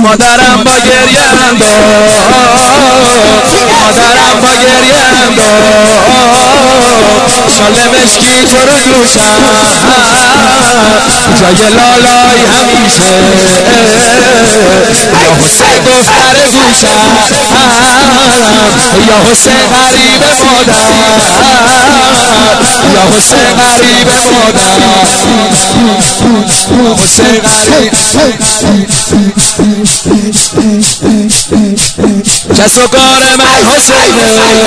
مادرم با گریه انداز، مادرم با گریه انداز، شال مشکی تو رو دوشم جای لالای همیشه، یا حسین دختر گوشم، یا حسین غریب مادر، یا حسین غریب مادر، حسین غریب. کس و کار من حسینه،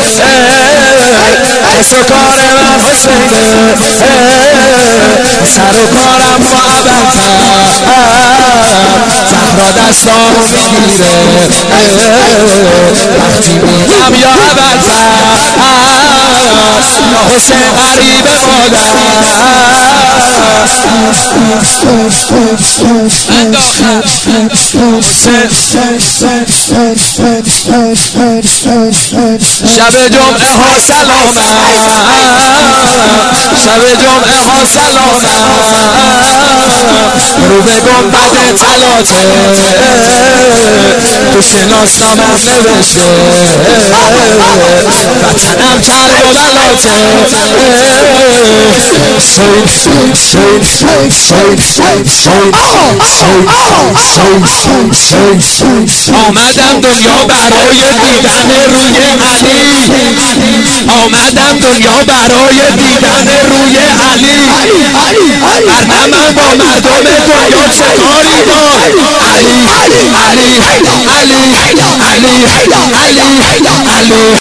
کس و کار من حسینه، سر و کارم با ابرتر زهرا دستامو میگیره وقتی میگم یا ابرتر، یا حسین غریب مادر. شب جمعه ها سلامت، شب جمعه ها سلامت، رو به گنبد طلاته تو شناسنامم نوشته وطنم کرب و بلاته. آمدم دنیا برای دیدن روی علی، آمدم دنیا برای دیدن روی علی، ورنه من با مردم دنیا چه کاری دارم. علی علی علی علی علی علی علی